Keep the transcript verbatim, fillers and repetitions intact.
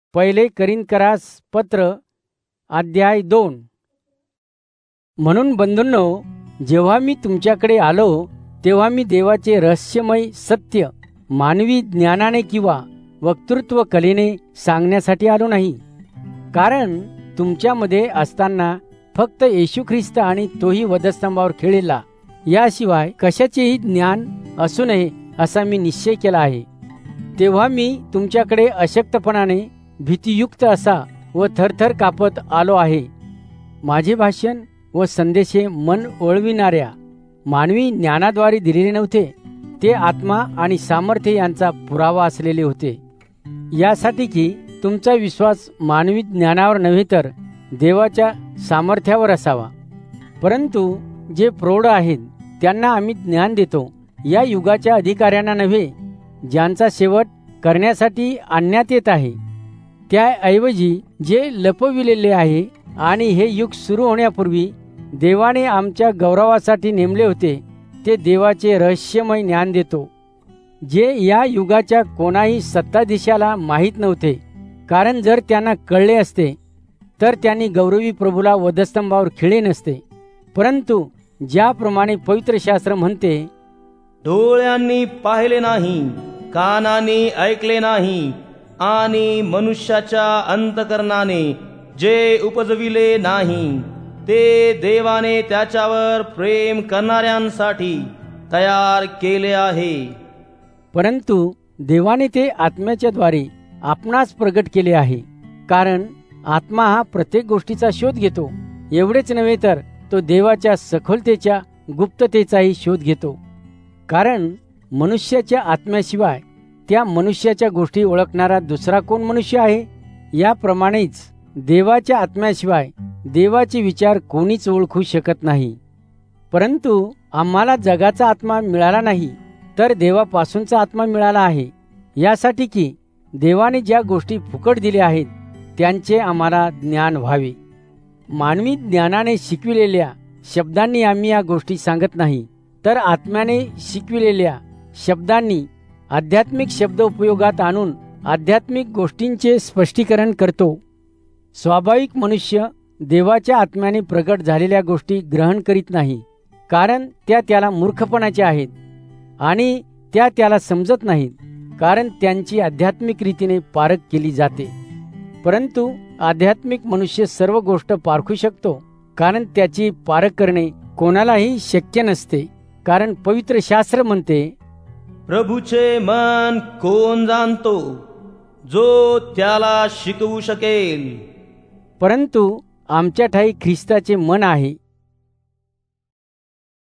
पहिले करिन्थकरास पत्र अध्याय दोन. म्हणून बंधूंनो, जेव्हा मी तुमच्याकडे आलो तेव्हा मी देवाचे रहस्यमय सत्य मानवी ज्ञानाने किंवा वक्तृत्व कलेने सांगण्यासाठी आलो नाही. कारण तुमच्यामध्ये असताना फक्त येशू ख्रिस्त आणि तोही वधस्तंभावर खिळलेला, याशिवाय कशाचेही ज्ञान असू नये असा मी निश्चय केला आहे. तेव्हा मी तुमच्याकडे अशक्तपणाने भीतियुक्त असा व थरथर कापत आलो आहे. माझे भाषण व संदेशे मन वळविणाऱ्या मानवी ज्ञानाद्वारे दिलेले नव्हते, ते आत्मा आणि सामर्थ्य यांचा पुरावा असलेले होते, यासाठी की तुमचा विश्वास मानवी ज्ञानावर नव्हे तर देवाच्या सामर्थ्यावर असावा. परंतु जे प्रौढ आहेत त्यांना आम्ही ज्ञान देतो, या युगाच्या अधिकाऱ्यांना नव्हे, ज्यांचा शेवट करण्यासाठी आणण्यात येत आहे. त्याऐवजी जे लपविलेले आहे आणि हे युग सुरू होण्यापूर्वी देवाने आमच्या गौरवासाठी नेमले होते, ते देवाचे रहस्यमय ज्ञान देतो, जे या युगाच्या कोणाही सत्ताधीशाला माहीत नव्हते. कारण जर त्यांना कळले असते तर त्यांनी गौरवी प्रभूला वधस्तंभावर खिळे नसते. परंतु ज्याप्रमाणे पवित्र शास्त्र म्हणते, डोळ्यांनी पाहिले नाही, कानांनी ऐकले नाही आणि मनुष्याच्या अंतकरणाने जे उपजविले नाही, ते देवाने त्याच्यावर प्रेम करणाऱ्यांसाठी तयार केले आहे. परंतु देवाने ते आत्म्याच्या द्वारे आपणास प्रगट केले आहे. कारण आत्मा हा प्रत्येक गोष्टीचा शोध घेतो. एवढेच नव्हे तर तो देवाच्या सखोलतेच्या गुप्ततेचाही शोध घेतो. कारण मनुष्याच्या आत्म्याशिवाय त्या मनुष्याच्या गोष्टी ओळखणारा दुसरा कोण मनुष्य आहे? याप्रमाणेच देवाच्या आत्म्याशिवाय देवाचे विचार कोणीच ओळखू शकत नाही. परंतु आम्हाला जगाचा आत्मा मिळाला नाही, तर देवापासूनचा आत्मा मिळाला आहे, यासाठी की देवाने ज्या गोष्टी फुकट दिल्या आहेत त्यांचे आम्हाला ज्ञान व्हावे. मानवी ज्ञानाने शिकविलेल्या शब्दांनी आम्ही या गोष्टी सांगत नाही, तर आत्म्याने शिकविलेल्या शब्दांनी आध्यात्मिक शब्द उपयोगात आणून आध्यात्मिक गोष्टींचे स्पष्टीकरण करतो. स्वाभाविक मनुष्य देवाच्या आत्म्याने प्रगट झालेल्या गोष्टी ग्रहण करीत नाही, कारण त्या त्याला मूर्खपणाच्या आहेत आणि त्या त्याला समजत नाहीत, कारण त्यांची आध्यात्मिक रीतीने पारख केली जाते. परंतु आध्यात्मिक मनुष्य सर्व गोष्ट पारखू शकतो, कारण त्याची पारख करणे कोणालाही शक्य नसते. कारण पवित्र शास्त्र म्हणते, प्रभूचे मन कोण जाणतो, जो त्याला शिकवू शकेल. परंतु आमच्या ठाई ख्रिस्ताचे मन आहे,